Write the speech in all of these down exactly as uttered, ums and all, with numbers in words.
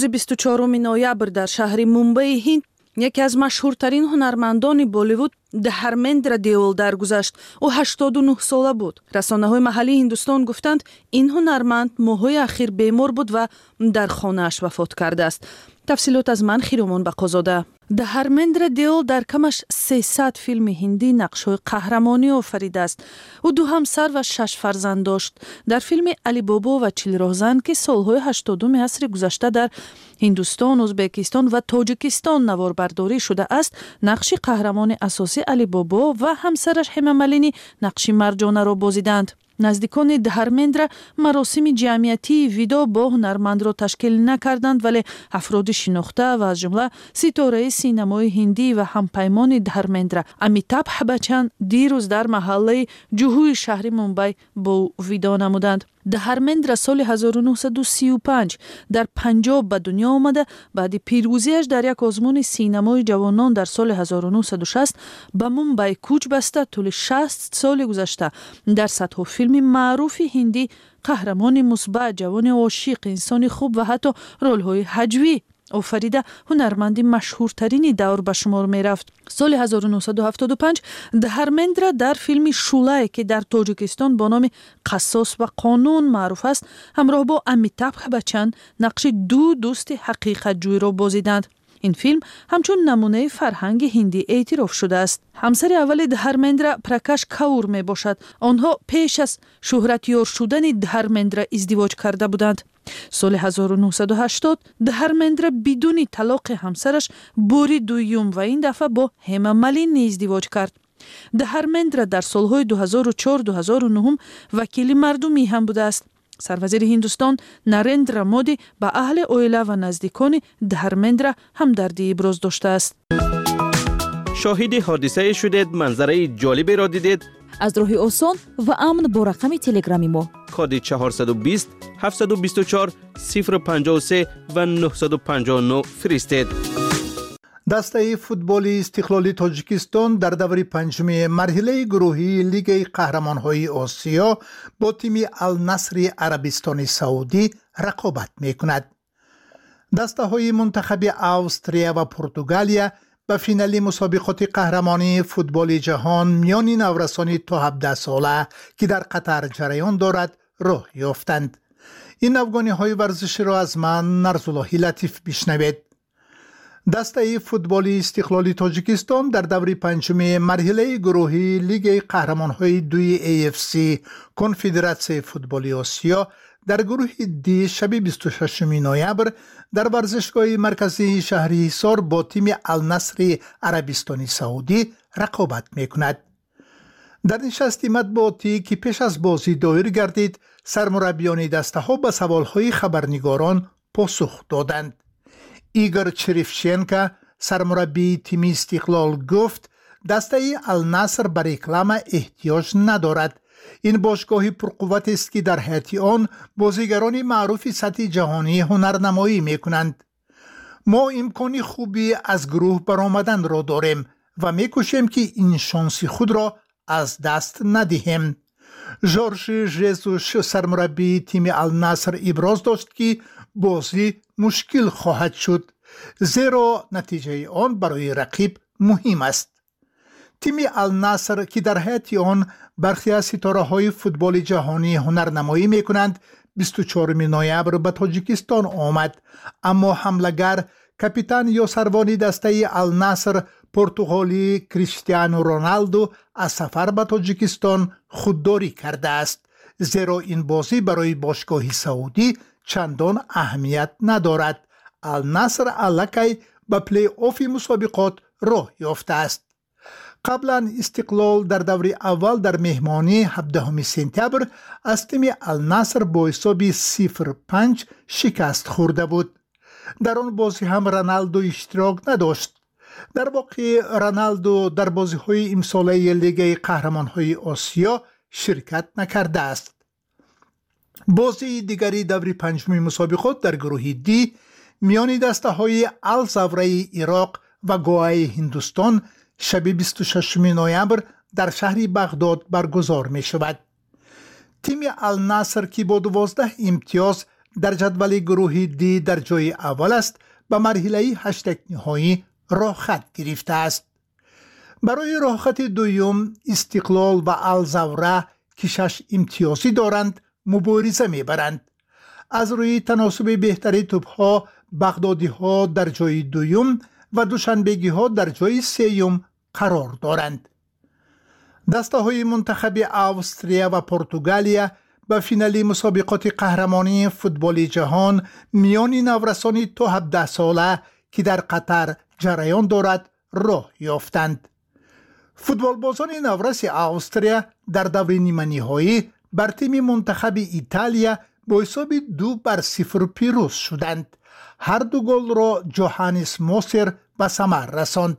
بیست و چهارم نوامبر در شهر ممبئی هند یکی از مشهورترین هنرمندان بالیوود دهرمندر دیول درگذشت. او هشتاد و نه ساله بود. رسانه‌های محلی هندوستان گفتند این هنرمند ماه‌های اخیر بیمار بود و در خانه‌اش وفات کرده است. تفصیلات از من خیرومان بقازاده. دهرمندر دیول در کمش سیصد فیلم هندی نقش‌های قهرمانی آفریده است. او دو همسر و شش فرزند داشت. در فیلم علی بابا و چیل راهزن که سال‌های هشتادم عصر گذشته در هندوستان، ازبکستان و تاجیکستان نواربرداری شده است، نقش قهرمان اساسی علی بابا و همسرش هما مالینی نقش مرجانه را بازیدند. نزدیکان دهرمندر مراسم جمعیتی ویدا با هنرمند را تشکیل نکردند، ولی افراد شناخته و از جمله ستاره سینمای هندی و همپیمان دهرمندر امیتابھ بچن دیروز در محله جوهوی شهر ممبئی با ویدا نمودند. دهرمندر سال هزار و نهصد و سی و پنج در پنجاب به دنیا آمده. بعد پیروزیش در یک آزمون سینمای جوانان در سال هزار و نهصد و شصت به ممبئی کوچ بسته. طول شصت سال گذشته در صدها فیلم معروف هندی قهرمان مثبت، جوان عاشق، انسان خوب و حتی رول‌های هجوی آفریده هنرمند مشهورترین دور به شمار می رفت. سال هزار و نهصد و هفتاد و پنج دهرمندر در فیلم شولای که در تاجیکستان با نام قصاص و قانون معروف است، همراه با امیتابھ بچن نقش دو دوست حقیقت جوی را بازیدند. این فیلم همچون نمونه فرهنگ هندی اعتراف شده است. همسر اول دهرمندر پرکاش کاور می باشد. آنها پیش از شهرتیار شدن دهرمندر ازدواج کرده بودند. سال هزار و نهصد و هشتاد دهرمندر بدون طلاق همسرش باری دویم و این دفعه با هما مالینی ازدواج کرد. دهرمندر در سالهای دو هزار و چهار دو هزار و نه وکیل مردمی هم بوده است. سروزیر هندوستان نریندرا مودی با اهل اویلا و نزدیکان دهرمندر همدردی ابراز داشته است. شاهد حادثه شدید، منظره جالبی را دیدید؟ از راه آسان و امن با رقم تلگرامی ما کد چهارصد و بیست هفتصد و بیست و چهار صفر پنجاه و سه و نهصد و پنجاه و نه فرستید. دسته فوتبال استقلالی تاجیکستان در دور پنجم مرحله گروهی لیگ قهرمان‌های آسیا با تیم النصر عربستان سعودی رقابت می‌کند. دسته‌های منتخب استرالیا و پرتغالیا به فینال مسابقات قهرمانی فوتبال جهان میان نورسان تا هفده ساله که در قطر جریان دارد راه یافتند. این افغانی‌های ورزشی را از من نرزاللهی لطیف بشنوید. دسته فوتبال استقلالی تاجیکستان در دور پنجم مرحله گروهی لیگ قهرمان‌های دوی ای اف سی کنفدراسیون فوتبال آسیا در گروه دی شب بیست و ششم نوامبر در ورزشگاه مرکزی شهر حصار با تیم النصر عربستان سعودی رقابت می‌کند. در نشست مطبوعاتی که پیش از بازی دایر گردید، سرمربیان دسته‌ها به سوال‌های خبرنگاران پاسخ دادند. ایگور چریفچنکا سرمربی تیم استقلال گفت دسته النصر بر رکلام احتیاج ندارد. این باشگاهی پرقوت است که در حیاط آن بازیگران معروف سطح جهانی هنرنمایی می‌کنند. ما امکانی خوبی از گروه برآمدن را داریم و می‌کوشیم که این شانس خود را از دست ندهیم. ژورژ ژزوس سرمربی تیم النصر ابراز داشت که بازی مشکل خواهد شد، زیرا نتیجه آن برای رقیب مهم است. تیم النصر که در حیاط آن برخی از ستاره‌های فوتبال جهانی هنرنمایی می‌کنند، بیست و چهارم نوامبر به تاجیکستان آمد، اما حمله‌گر کاپیتان یا سروان دسته النصر پرتغالی کریستیانو رونالدو از سفر به تاجیکستان خودداری کرده است، زیرا این بازی برای باشگاه سعودی چندان اهمیت ندارد. النصر الکی به پلی آف مسابقات راه یافته است. قبلا استقلال در دور اول در مهمانی هفدهم سپتامبر از تیم النصر با حساب صفر پنج شکست خورده بود. در آن بازی هم رونالدو اشتراک نداشت. در واقع رونالدو در بازی‌های امساله لیگ قهرمان‌های آسیا شرکت نکرده است. بازی دیگری دور پنجم مسابقات در گروه دی میان دسته‌های الزاوره عراق و گوای هندوستان شب بیست و ششم نوامبر در شهر بغداد برگزار می شود. تیم النصر که با دوازده امتیاز در جدول گروه دی در جای اول است و مرحله هشت نهایی راه خط گرفته است. برای راه خط دوم استقلال و الزوره که شش امتیازی دارند مبارزه میبرند. از روی تناسب بهتری توپ‌ها بغدادی ها در جای دوم و دوشنبگی ها در جای سوم قرار دارند. دسته های منتخب استرالیا و پرتغالیا به فینال مسابقات قهرمانی فوتبال جهان میان نورسان تا هفده ساله که در قطر جریان دارد راه یافتند. فوتبالبازان نورس استرالیا در دور نیمه نهایی بر تیم منتخب ایتالیا با حساب دو بر صفر پیروز شدند. هر دو گل را جوهانس موسر به ثمر رساند.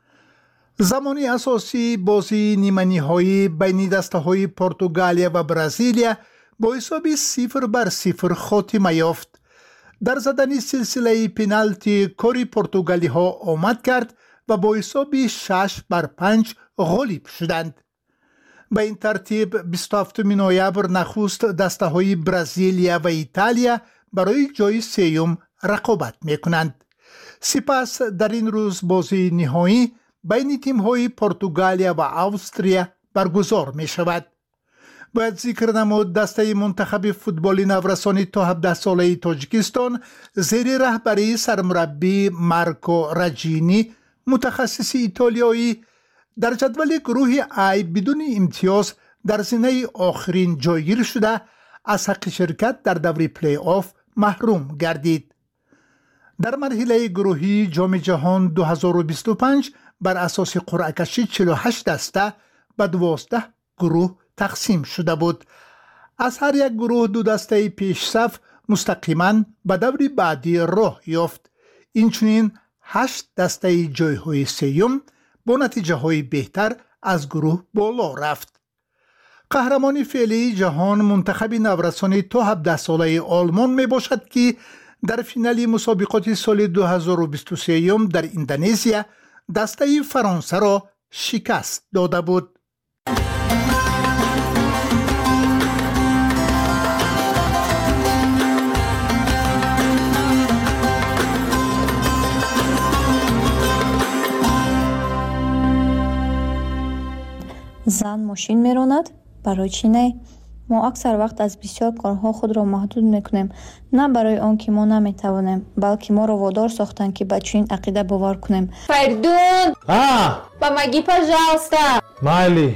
زمان اساسی بازی نیمه نهایی بین دسته‌های پرتغالیا و برزیلیا با حساب صفر بر صفر خاتمه یافت. در زدن سلسله پنالتی کاری پرتغالی ها آمد کرد و با حساب شش بر پنج غالب شدند. به این ترتیب بیست و هفتم نوامبر نخست دسته های برزیلیا و ایتالیا برای جای سوم رقابت میکنند. سپس در این روز بازی نهایی بین تیم های پرتغالیا و استرالیا برگزار می شود. باید ذکر نمود دسته منتخب فوتبال نورسان تا هفده ساله تاجیکستان زیر رهبری سرمربی مارکو راجینی متخصص ایتالیایی در جدول گروه ای بدون امتیاز در زینه آخرین جایگیر شده از حق شرکت در دور پلی آف محروم گردید. در مرحله گروهی جام جهان دو هزار و بیست و پنج بر اساس قرعه کشی چهل و هشت دسته به دوازده گروه تقسیم شده بود. از هر یک گروه دو دسته پیش صف مستقیما به دور بعدی راه یافت. اینچنین هشت دسته جایهای سوم با نتیجه های بهتر از گروه بالا رفت. قهرمان فعلی جهان منتخب نورسان تا هفده ساله آلمان می باشد که در فینال مسابقات سال دو هزار و بیست و سه در اندونزیا دسته فرانسه را شکست داده بود. زن ماشین میراند؟ برای چی نه؟ ما اکثر وقت از بسیار کارها خود را محدود میکنیم، نه برای آن که ما نمیتوانیم، بلکه ما را وادار ساختند که به چنین عقیده باور کنیم. Perdón. Ah, Помоги, пожалуйста. Майли.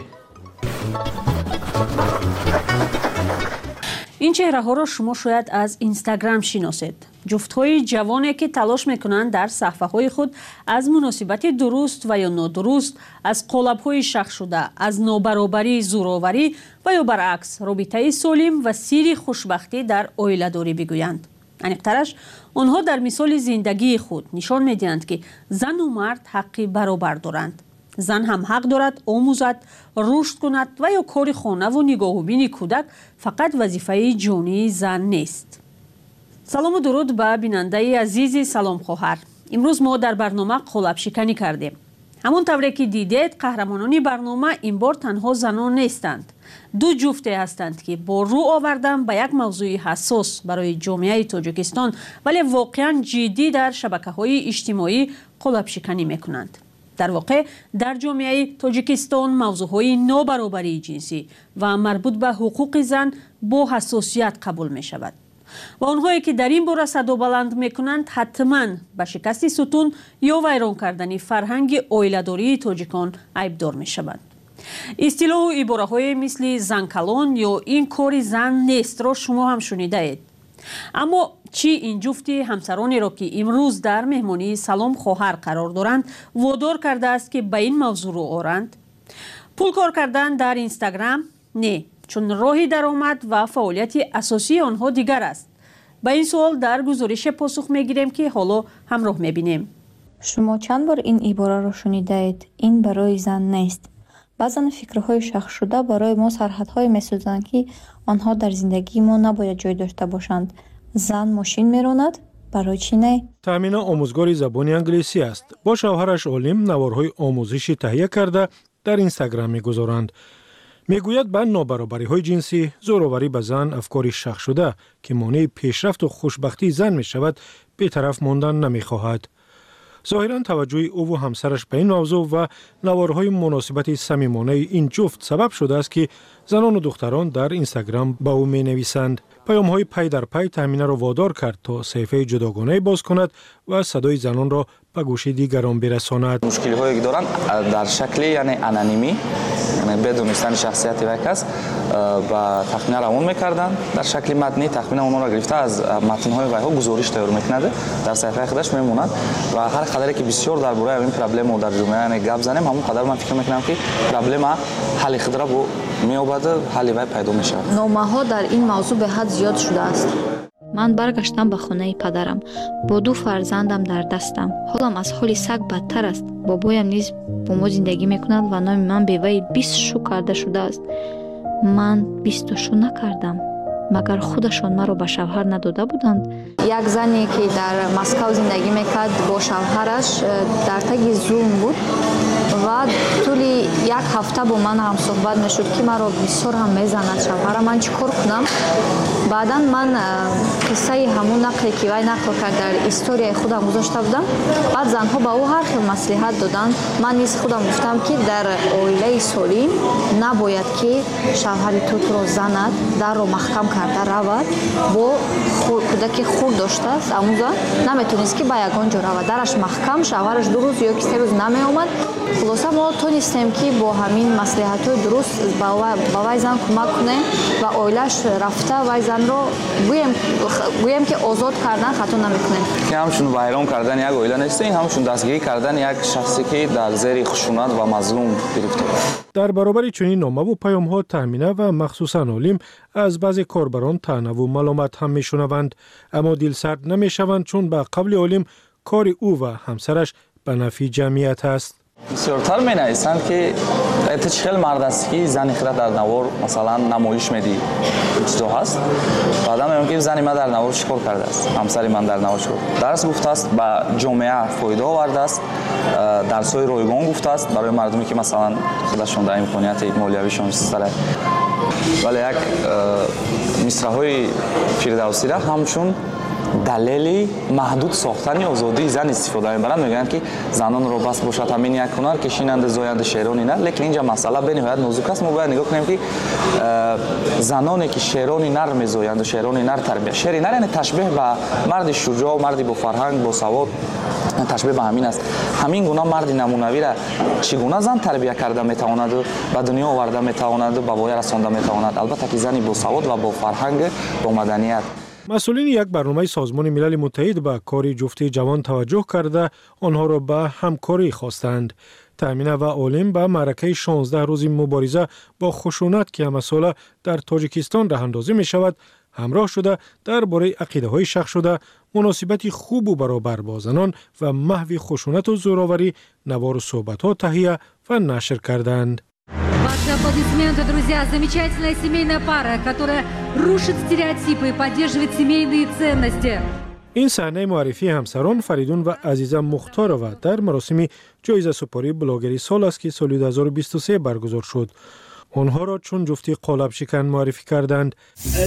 این چهره‌ها را شما شاید از اینستاگرام شناسید. جفت‌های جوانی که تلاش می‌کنند در صفحه‌های خود از مناسبت درست و یا نادرست، از قالب‌های شخص شده، از نابرابری، زورآوری و یا برعکس رابطه سالم و سیر خوشبختی در عائله‌داری بگویند. عمیق‌ترش آنها در مثال زندگی خود نشان می‌دهند که زن و مرد حق برابر دارند. زن هم حق دارد آموزد، رشد کند و یا کار خانه و نگاه و بین کودک فقط وظیفه جانی زن نیست. سلام و درود به بیننده عزیز سلام خواهر. امروز ما در برنامه قالب شکنی کردیم. همون طوری که دیدید قهرمانان برنامه این بار تنها زنان نیستند. دو جفته هستند که با رو آوردن به یک موضوع حساس برای جامعه تاجیکستان ولی واقعا جدی در شبکه‌های اجتماعی قالب شکنی میکنند. در واقع در جامعه تاجیکستان موضوعهای نابرابری جنسی و مربوط به حقوق زن با حساسیت قبول می شود. و آنهایی که در این باره صدا بلند می کنند حتما به شکست ستون یا ویران کردن فرهنگ عائله‌داری تاجیکان عیبدار می شوند. اصطلاح و عباره های مثل زن کلان یا این کار زن نیست را شما هم شنیده اید. اما چی این جفتی همسرانی را که امروز در مهمانی سلام خواهر قرار دارند وادار کرده است که به این موضوع رو آرند؟ پول کار کردن در اینستاگرام؟ نه، چون راه درآمد و فعالیت اساسی آنها دیگر است. به این سوال در گزارش پاسخ میگیریم که حالا همراه میبینیم. شما چند بار این عباره را شنیده اید؟ این برای زن نیست. بعضا فکرهای شخص شده برای ما سرحدهای میسازند که آنها در زندگی ما نباید جای داشته باشند. زن ماشین میراند؟ برای چی نه؟ تامین آموزگار زبان انگلیسی است. با شوهرش عالم نوارهای آموزشی تهیه کرده در اینستاگرام میگذارند. میگوید به نابرابری‌های جنسی، زوراوری به زن افکاری شخص شده که مانع پیشرفت و خوشبختی زن می شود، بی‌طرف ماندن نمی‌خواهد. ظاهراً توجه او و همسرش به این موضوع و نوارهای مناسبت صمیمانه این جفت سبب شده است که زنان و دختران در اینستاگرام با او می‌نویسند. پیام‌های پی در پی تامینه را وادار کرد تا صفحه جداگانه باز کند و صدای زنان را به گوش دیگران برساند. مشکل‌هایی که دارند در شکل یعنی انانیمی، یعنی بدون دانستن شخصیت یک کس و تخمینه را اون می‌کردند. در شکل متنی تخمینه اون را گرفته از متن‌های ویها گزارش تیار می‌کند، در صفحه خودش می‌ماند و هر قدری که بسیار درباره این پرابلم و در جامعه گپ زنیم، همون قدر من فکر می‌کنم که پرابلم حل خود را با می‌یابد، حل وی پیدا می‌شود. نامه‌ها در این موضوع به حد زیاد شده است. من برگشتم به خانه پدرم با دو فرزندم در دستم. حالم از حال سگ بدتر است. بابایم نیز با ما زندگی میکند و نام من به وی بیست شو کرده شده است. من بیست شو نکردم. مگر خودشان مرا به شوهر نداده بودند؟ یک زنی که در مسکو زندگی میکرد با شوهرش در تگ زوم بود و طولی یک هفته با من هم صحبت میشد که مرا بسیار هم میزند شوهرم. من چیکار کنم؟ بعدا من قصه همون نقلی که وی نقل کرد در استوری خودم گذاشته بودم. بعد زنها با او هر خیل مصلحت دادند. من نیز خودم گفتم که در عائله سالم نباید که شوهر تو تو را زند، در رو محکم کرده رود. با کودک خود داشته است اما زن نمیتونست که به یگان جا رود، درش محکم، شوهرش دو روز یا که سه روز نمی آمد. خلاصه ما تونستیم که با همین مصلحت‌های درست با وی زن کمک کنیم و عائله‌اش رفته وی زن رو گویم گویم که آزاد کردن خطا نمی‌کنیم. که همشون ویران کردن یک عائله نیست، این همشون دستگیری کردن یک شخصی که در زیر خشونت و مظلوم گرفته است. در برابر چنین نامه و پیام‌ها تامینه و مخصوصاً عالم از بعضی کاربران طعنه و ملامت هم می‌شنوند، اما دلسرد نمی‌شوند چون به قبل عالم کار او و همسرش به نفع جمعیت است. بسیارتر می نویسند که تو چخیل مرد است که زنی خود در نوار مثلا نمایش میدی چیزا هست. بعدا میگم که زنی من در نوار چیکار کرده است، همسری من در نوار چیکار درس گفته است، به جامعه فایده آورده است، درس‌های رایگان گفته است برای مردمی که مثلا خودشون در امکانیت مالیویشون سر. ولی یک مصرع‌های فردوسی را همچون دلیلی محدود ساختن آزادی زن استفاده می‌برند. میگن که زنان رو بس باشد همین یک هنر که شیننده زاینده شعرانی نه، لیکن اینجا مسئله به نهایت نازک است. ما باید نگاه کنیم که زنانی که شعرانی نر می‌زایند و شعرانی نر تربیت، شعری نر یعنی تشبیه به مرد شجاع، مردی با فرهنگ، با سواد، تشبیه به همین است. همین گونه مرد نمونوی را چگونه زن تربیت کرده میتواند و به دنیا آورده میتواند و به وای رسانده میتواند، البته که زنی با سواد و با فرهنگ، با مدنیت. مسئولین یک برنامه سازمان ملل متحد به کار جفتی جوان توجه کرده آنها را به همکاری خواستند. تامینه و عالم به معرکه شانزده روز مبارزه با خشونت که همه ساله در تاجیکستان راه اندازی می شود همراه شده درباره عقیده های شخص شده، مناسبت خوب و برابر با زنان و محو خشونت و زوراوری نوار صحبت ها تهیه و نشر کردند. Ваши аплодисменты, друзья. Замечательная семейная пара, которая рушит стереотипы и поддерживает семейные ценности. این صحنه معرفی همسران فریدون و عزیزه مختارова در مراسم جایزه سپاری بلاگری سال است که سال دو هزار و بیست و سه برگزار شد. آنها را چون جفتی قالب شکن معرفی کردند.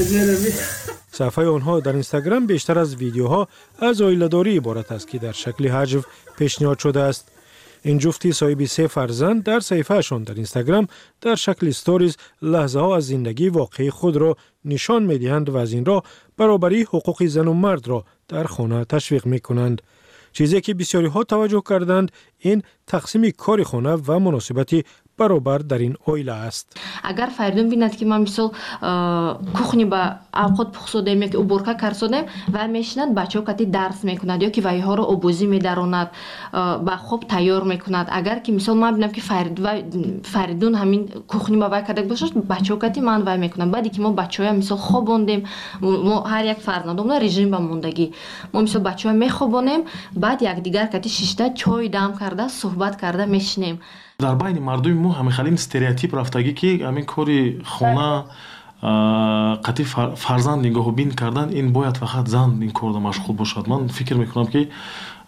صفحه آنها در اینستاگرام بیشتر از ویدیوها از عائله‌داری عبارت است که در شکل حجو پیشنهاد شده است. این جفتی صاحب سه فرزند در صفحه‌شان در اینستاگرام در شکل استوریز لحظه ها از زندگی واقعی خود را نشان می‌دهند و از این را برابری حقوق زن و مرد را در خانه تشویق می‌کنند. چیزی که بسیاری ها توجه کردند این تقسیم کار خانه و مناسبتی برابر در این عائله است. اگر فریدون بیند که ما مثلا کوخنی با اوقات پخ سودیم یا که اوبورکا کار سودیم و میشند بچه‌ها کتی درس میکند یا که وی ها را آبوزی میدراند با خوب تیار میکند. اگر که مثلا ما ببینم که فرید و فریدون همین کوخنی با وی کرده باشه بچه‌ها کتی من وی میکنم. بعدی که ما بچه‌ها مثلا خوابوندیم، ما هر یک فرزندمون رژیم با موندگی ما مثلا بچه‌ها میخوابونیم، بعد یک دیگر کتی شیشته چای دم کرده صحبت کرده میشنیم. در بین مردم ما همین استریوتیپ رفتگی که همین کاری خانه قطعی فرزند نگاه بین کردن این باید فقط زن این کار مشغول باشد. من فکر میکنم که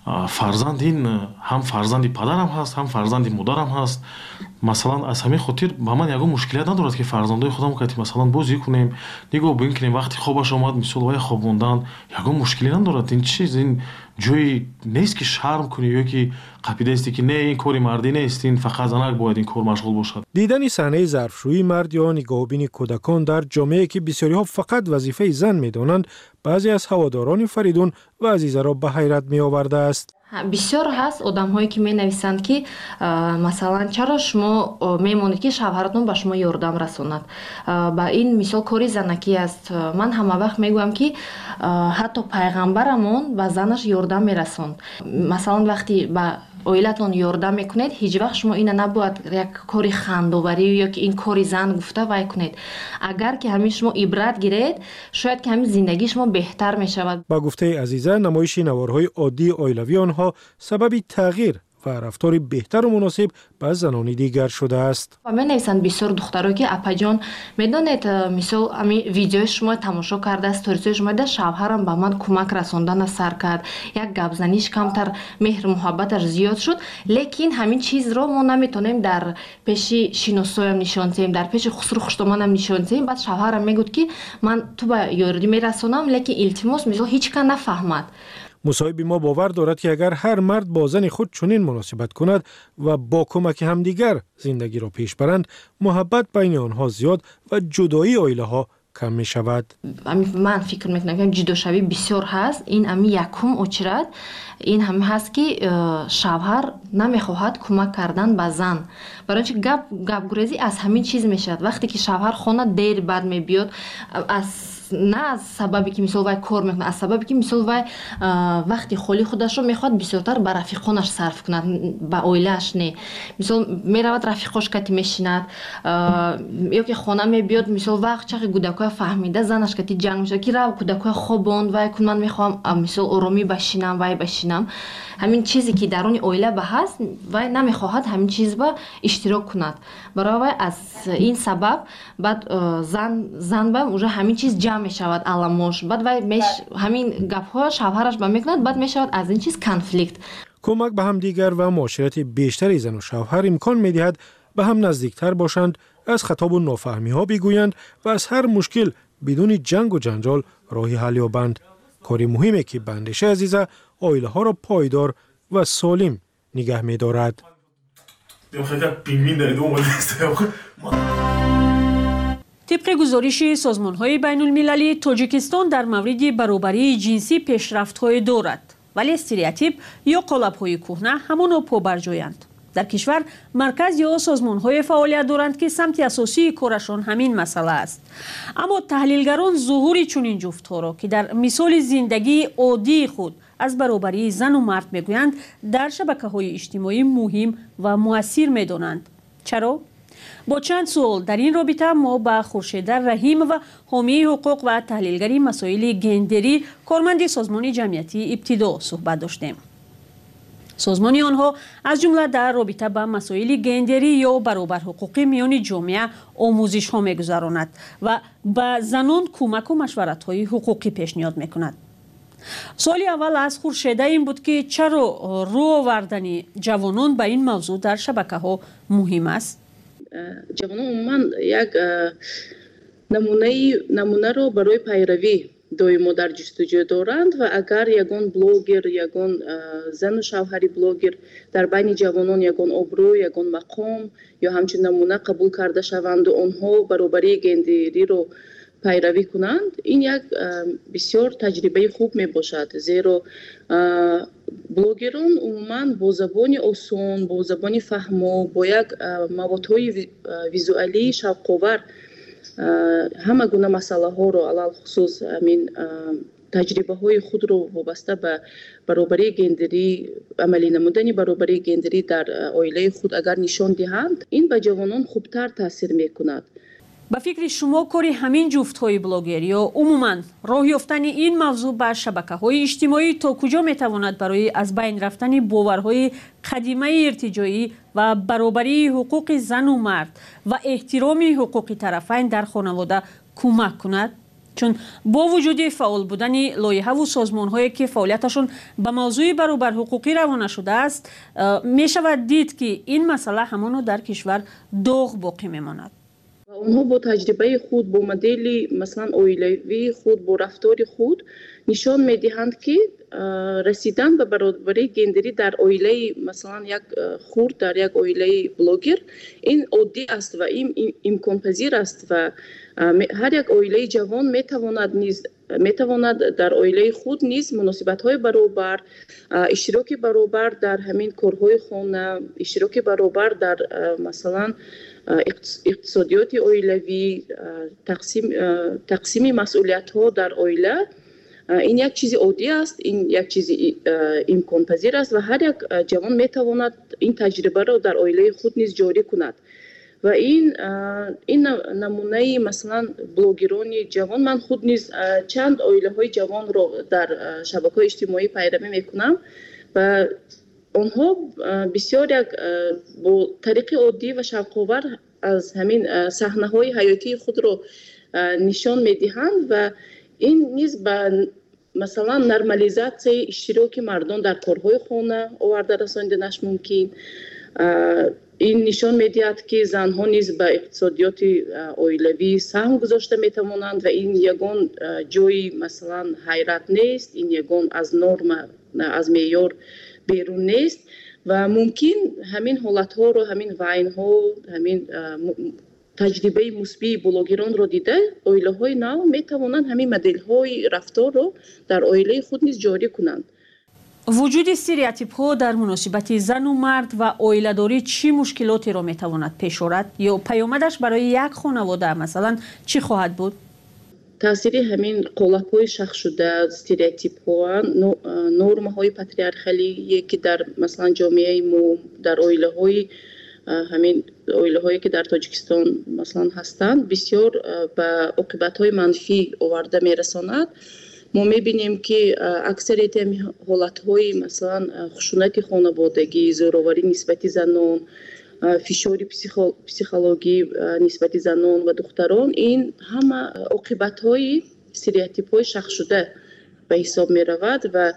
фарзанд ин ҳам фарзанди падарам ҳаст, ҳам фарзанди модарам ҳаст. масалан аз ҳамин хотир ба ман ягон мушкилият надорад ки фарзандои худам кати масалан бозӣ кунем, нигоҳ бинкунем, вақти хобаш омад мисол вай хобондан ягон мушкилӣ надорад. ин чиз ин ҷои нест ки шарм кунӣ ё ки қапидаисти ки не ин кори мардӣ нест, ин фақат занак бояд ин кор машғул бошад. дидани саҳнаи зарфшӯии мард ё нигоҳубини кӯдакон дар ҷомеае ки бисёриҳо фақат вазифаи зан медонанд, баъзе аз ҳаводорони Фаридун ва Азизаро ба ҳайрат меовардааст. бисёр ҳаст одамҳое ки менависанд ки масалан чаро шумо мемонед ки шавҳаратон ба шумо ёрдам расонад. Ба ин мисол кори занакӣ аст. Ман ҳама вақт мегӯям ки ҳатто пайғамбарамон ба занаш ёрдам мерасонд. Масалан вақти ба оилатон ёрдам мекунед, ҳеҷ вақт шумо ина набояд як кори хандоварӣ ё ки ин кори зан гуфта вай кунед. Агар ки ҳамин шумо ибрат гиред, шояд ки ҳамин зиндагии шумо беҳтар мешавад. ба гуфтаи Азиза, намоиши наворҳои оддии оилавии онҳо сабаби тағйир ва рафтори беҳтару муносиб ба занони дигар шудааст. Ва менависанд бисёр духтаро ки апаҷон медонед мисол ами видеои шумо тамошо карда, сторисои шумо да шавҳарам ба ман кӯмак расондана сар кард, як гапзаниш камтар меҳру муҳаббаташ зиёд шуд, лекин ҳамин чизро мо наметонем дар пеши шиносоям нишон диҳем, дар пеши хусру хуштоманам нишон диҳем. Баъд шавҳарам мегӯд ки ман ту ба ёрдӣ мерасонам, лекин илтимос мисол ҳеҷ кан нафаҳмад. мусоҳиби мо бовар дорад ки агар ҳар мард бо зани худ чунин муносибат кунад ва бо кӯмаки ҳамдигар зиндагиро пеш баранд, муҳаббат байни онҳо зиёд ва ҷудоии оилаҳо кам мешавад. Ман фикр мекунам ки ҷудошавӣ бисёр ҳаст. Ин ами якум очрад ин ҳам ҳаст ки шавҳар намехоҳад кӯмак кардан ба зан. Барои чи гап гапгурезӣ аз ҳамин чиз мешавад. Вақте ки шавҳар хона дер бад мебиёд, аз на аз сабабе ки мисол вай кор мекунад, аз сабабе ки мисол вай вақти холи худашро мехоҳад бисёртар ба рафиқонаш сарф кунад, ба оилааш не. Мисол меравад рафиқош кати мешинад, ё ки хона мебиёд, мисол вақт чақи кӯдакоя фаҳмида занаш кати ҷанг мешавад ки рав кӯдакоя хобонд, вай кун, ман мехоҳам мисол оромӣ башинам, вай башинам. ҳамин чизе ки даруни оила ба ҳаст, вай намехоҳад ҳамин чиз ба иштирок кунад. Барои вай аз ин сабаб баъд зан зан ба уже ҳамин чиз ҷамъ мешавад аламош, баъд вай меш ҳамин гапҳо шавҳараш ба мекунад, баъд мешавад аз ин чиз конфликт. кӯмак ба ҳамдигар ва муоширати бештари зану шавҳар имкон медиҳад ба ҳам наздиктар бошанд, аз хатобу нофаҳмиҳо бигӯянд ва аз ҳар мушкил бидуни ҷангу ҷанҷол роҳи ҳал ёбанд. кори муҳиме ки ба андешаи Азиза оилаҳоро пойдор ва солим нигаҳ медорад. طبق گزارش سازمان‌های بین‌المللی، تاجیکستان در مورد برابری جنسی پیشرفت‌های دارد، ولی استریوتیپ یا قالب‌های کهنه همانا پابرجایند. در کشور مرکز یا سازمان‌های فعالیت دارند که سمت اساسی کارشان همین مسئله است. اما تحلیلگران ظهور چنین جفت‌ها را که در مثال زندگی عادی خود از برابری زن و مرد میگویند، در شبکه‌های اجتماعی مهم و مؤثر می‌دانند. چرا؟ با چند سوال در این رابطه ما با خورشید رحیم و حامی حقوق و تحلیلگری مسائل گندری کارمند سازمان جمعیتی ابتدا صحبت داشتیم. سازمان آنها از جمله در رابطه با مسائل گندری یا برابر حقوقی میان جامعه آموزش ها میگذراند و به زنان کمک و مشورت های حقوقی پیشنهاد میکند. سوالی اول از خورشید این بود که چرا رو آوردن جوانان به این موضوع در شبکه ها مهم است؟ جوانان عموما یک نمونه نمونه رو برای پیروی دویمو در جستجو دارند و اگر یگان بلوگر یگان زن و شوهری بلوگر در بین جوانان یگان ابرو یگان مقام یا همچنین نمونه قبول کرده شوند و آنها برابری گندری رو پیروی کنند، این یک بسیار تجربه خوب می باشد، زیرا بلوگران عموما با زبان آسان، با زبان فهمو، با یک موادهای ویزوالی شوق‌آور همه گونه مسئله ها رو علل خصوص امین تجربه های خود رو وابسته به برابری گندری، عملی نمودن برابری گندری در عائله خود اگر نشان دهند، این به جوانان خوبتر تاثیر میکند. به فکر شما کاری همین جفت های بلاگر یا عموما راه یافتن این موضوع بر شبکه های اجتماعی تا کجا میتواند برای از بین رفتن باورهای قدیمه ارتجاعی و برابری حقوق زن و مرد و احترام حقوق طرفین در خانواده کمک کند؟ چون با وجود فعال بودن لایحه و سازمان‌هایی که فعالیتشون به موضوع برابر حقوقی روانه شده است، می شود دید که این مسئله همانو در کشور داغ باقی میماند. اونها با تجربه خود، با مدل مثلا اویلوی خود، با رفتار خود نشان میدهند که رسیدن به برابری گندری در اویله مثلا یک خورد، در یک اویله بلوگر، این عادی است و این امکان پذیر است و هر یک اویله جوان میتواند نیز میتواند در اویله خود نیز مناسبت‌های برابر، اشتراک برابر در همین کارهای خانه، اشتراک برابر در مثلا اقتصادیات اویلوی، تقسیم تقسیم مسئولیت‌ها در اویله، این یک چیز عادی است، این یک چیز امکان پذیر است و هر یک جوان میتواند این تجربه را در اویله خود نیز جاری کند و این این نمونه مثلا بلوگران جوان، من خود نیز چند اویله های جوان را در شبکه‌های اجتماعی پیروی میکنم و آنها بسیار یک با طریق عادی و شوق‌آور از همین صحنه‌های حیاتی خود را نشان میدهند و این نیز به مثلا نرمالیزاسیای اشتراک مردان در کارهای خانه آورده رساندنش ممکن. این نشان میدهد که زنها نیز به اقتصادیات اویلوی سهم گذاشته میتوانند و این یگان جای مثلا حیرت نیست، این یگان از نرم، از معیار بیرون نیست و ممکن همین حالت ها رو، همین وین ها، همین تجربه مثبت بلوگران رو دیده اویله های نو می توانند همین مدل های رفتار رو در اویله خود نیز جاری کنند. وجود استریوتیپ ها در مناسبت زن و مرد و اویله داری چی مشکلاتی رو می تواند پیش آورد یا پیامدش برای یک خانواده مثلا چی خواهد بود؟ تاثیر همین قالب های شخص شده، استریوتیپ ها، نرم های پاتریارخالی که در مثلا جامعه ما، در اویله های همین اویله هایی که در تاجیکستان مثلا هستند بسیار به عاقبت های منفی آورده میرساند. ما میبینیم که اکثریت حالت های مثلا خشونت خانوادگی، زوراوری نسبت زنان، فشار پسیخولوژی نسبت زنان و دختران، این همه عاقبت های استریوتیپ های شخص شده به حساب می رود و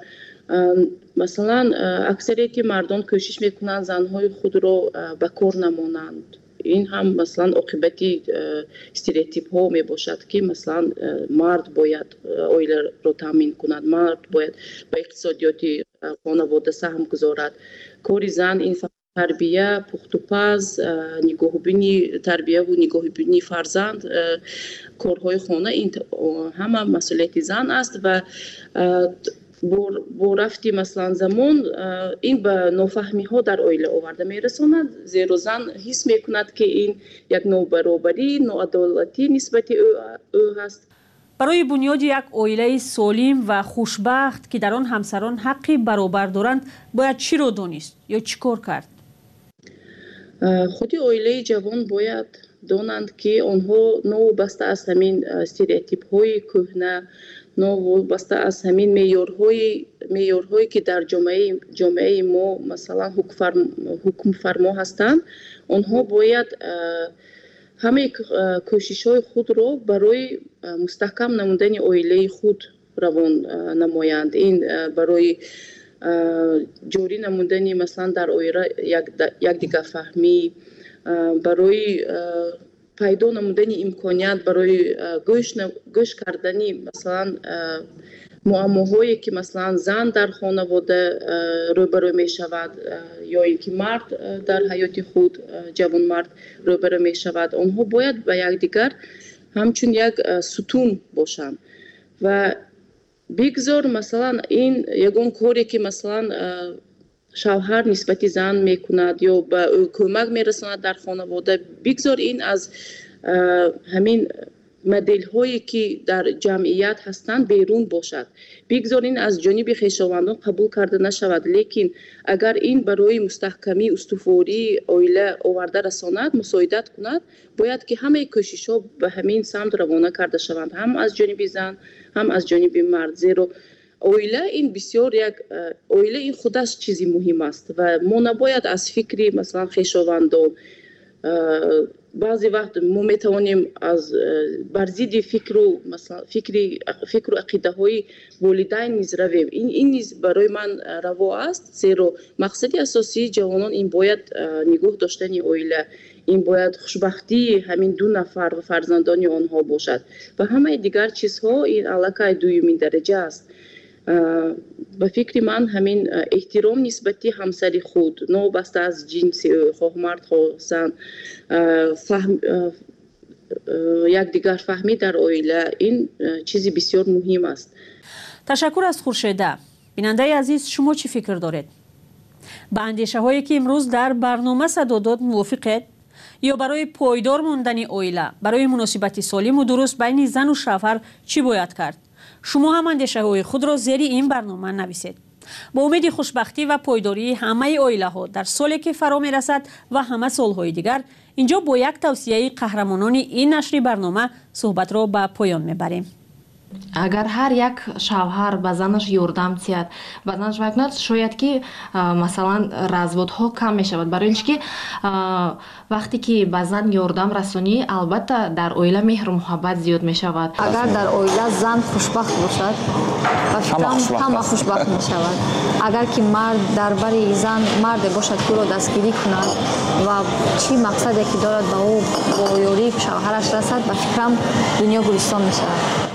مثلا اکثریت مردان کوشش میکنند زنهای خود را به کار نمانند. این هم مثلا عاقبت استریوتیپ ها می باشد که مثلا مرد باید اویله را تامین کند، مرد باید به اقتصادیات خانواده سهم گذارد. کار زن این تربیه، پخت و پز، نگاهبینی تربیه و نگاهبینی فرزند، کارهای خانه، این همه مسئولیت زن است و با رفتی مثلا زمان این به نافهمی ها در اویله آورده میرساند، زیرا زن حس میکند که این یک نابرابری، ناعدالتی نسبت او هست. برای بنیاد یک اویله سالم و خوشبخت که در آن همسران حقی برابر دارند باید چی رو دانست یا چی کار کرد؟ خودی اویله جوان باید دانند که آنها نوابسته از همین استریوتیپ های کهنه، نوابسته از همین معیارهای معیارهایی که در جامعه جامعه ما مثلا حکم فرما هستند، آنها باید همه کوشش های خود را برای مستحکم نمودن اویله خود روان نمایند. این برای جوری نمودن مثلا در اویله یک دیگر فهمی، برای پیدا نمودن امکانیت برای گوش گوش کردنی مثلا معماهایی که مثلا زن در خانواده روبرو می شود یا اینکه مرد در حیات خود، جوان مرد روبرو می شود، آنها باید به یکدیگر همچون یک ستون باشند و بگذار مثلا این یگان کاری که مثلا شوهر نسبت زن میکند یا به او کمک میرساند در خانواده، بگذار این از همین مدل هایی که در جمعیت هستند بیرون باشد، بگذار این از جانب خویشاوندان قبول کرده نشود. لیکن اگر این برای مستحکمی استواری اویله آورده رساند، مساعدت کند، باید که همه کوشش ها به همین سمت روانه کرده شوند، هم از جانب زن هم از جانب مرد. زیرا اویله این بسیار یک اویله این خودش چیزی مهم است و ما نباید از فکری مثلا خویشاوندان баъзе вақт мо метавонем аз бар зидди фикру масалан фикри фикру ақидаҳои волидайн низ равем. ин ин низ барои ман раво аст, зеро мақсади асосии ҷавонон ин бояд нигоҳ доштани оила, ин бояд хушбахтии ҳамин ду нафар ва фарзандони онҳо бошад ва ҳамаи дигар чизҳо ин аллакай дуюмин дараҷа аст. ба фикри ман ҳамин эҳтиром нисбати ҳамсари худ, новобаста аз ҷинси ӯ, хоҳ мард хоҳ зан, фаҳм якдигар фаҳмӣ дар оила, ин чизи бисёр муҳим аст. ташаккур аз хуршеда. бинандаи азиз, шумо чӣ фикр доред? ба андешаҳое ки имрӯз дар барнома садо дод мувофиқед? ё барои пойдор мондани оила, барои муносибати солиму дуруст байни зану шавҳар чӣ бояд кард? шумо ҳам андешаҳои худро зери ин барнома нависед. бо умеди хушбахтӣ ва пойдории ҳамаи оилаҳо дар соле ки фаро мерасад ва ҳама солҳои дигар, инҷо бо як тавсияи қаҳрамонони ин нашри барнома суҳбатро ба поён мебарем. агар ҳар як шавҳар ба занаш ёрдам диҳад, ба занаш вай кунад, шояд ки масалан разводҳо кам мешавад. барои ин ки вақте ки ба зан ёрдам расонӣ, албатта дар оила меҳру муҳаббат зиёд мешавад. агар дар оила зан хушбахт бошад, ба фикрам ҳама хушбахт мешавад. агар ки мард дар бари зан марде бошад ки ӯро дастгирӣ кунад ва чӣ мақсаде ки дорад ба ӯ бо ёрии шавҳараш расад, ба фикрам дунё гулистон мешавад.